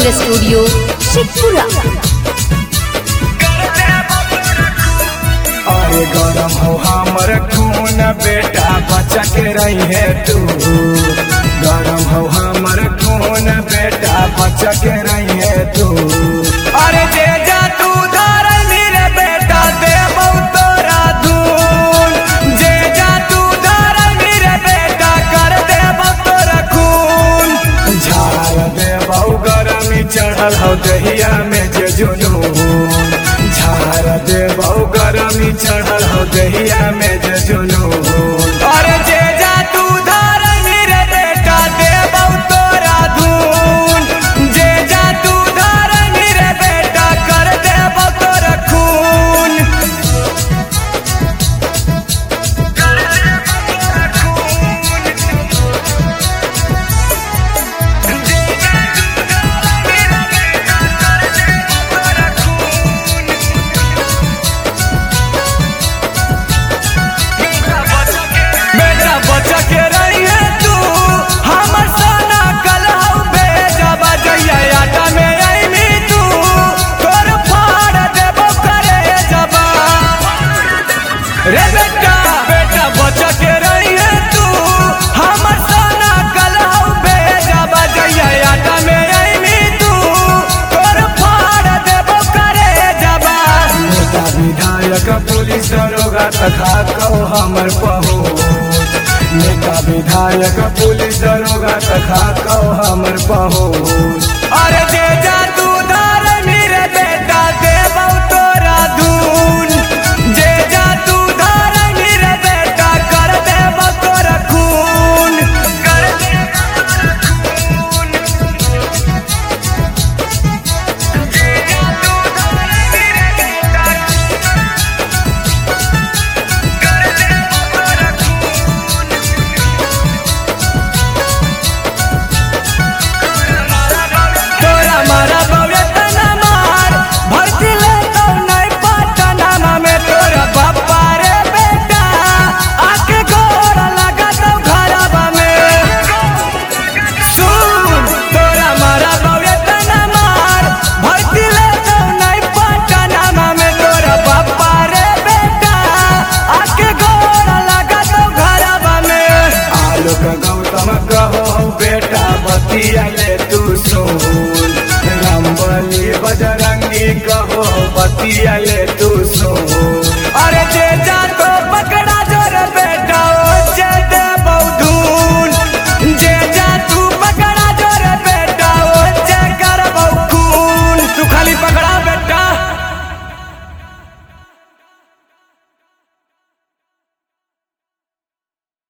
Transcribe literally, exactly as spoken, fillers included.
Recording studio Sheikhpura. अरे गरम हो हमर खून बेटा बचा के रही है तू। गरम हो हमर खून बेटा बचा के रही है तू। अरे जे जा तू धरनी रे बेटा देबौ तोरा धून। जे जा तू धरनी रे बेटा कर देबौ तोरा खून। झाड़ देबौ गरमी चढ़ल हो दहिया में जे जुनून। झाड़ देबौ गरमी चढ़ल हो दहिया में जे जुनून। अरे जे जा तू धरनी रे बेटा देबौ तोरा धून। जे जा तू धरनी रे बेटा कर देबौ तोरा खून। बेटा बचा के रही है तू हमर सोना कलहु बेजबा। जइया आटा में आईमी तू तोर फाड़ देबो करे जबा। रे बेटा बेटा बचा के रही है तू हमर सोना कलहु बेजबा। जइया आटा में आईमी तू तोर फाड़ देबो करे जबा। नेता विधायक पुलिस दरोगा तथा कहो हमर पहुँच। नेता विधायक पुलिस दरोगा तथा कहो हमर पहुँच। अरे जे जा तू धरनी रे बेटा देबौ तोरा धून। जे जा तू धरनी रे बेटा कर देबौ तोरा खून। कर देबौ खून। जे जा तू धरनी रे बेटा कर देबौ तोरा खून। तोरा मारा बौरे तना मार भर्ती ले तो नहीं पटना में। तोरा बापा रे बेटा आके गोर लगा तो घरवा में। सुन तोरा मारा बौरे तना मार भर्ती ले तो नहीं पटना में। तोरा बापा रे बेटा आके गोर लगा तो घरवा में। आलोक गौतम कहो बेटा बतिया ले तू सुन। रामबली बजरंगी कहो बतिया ले तू सुन।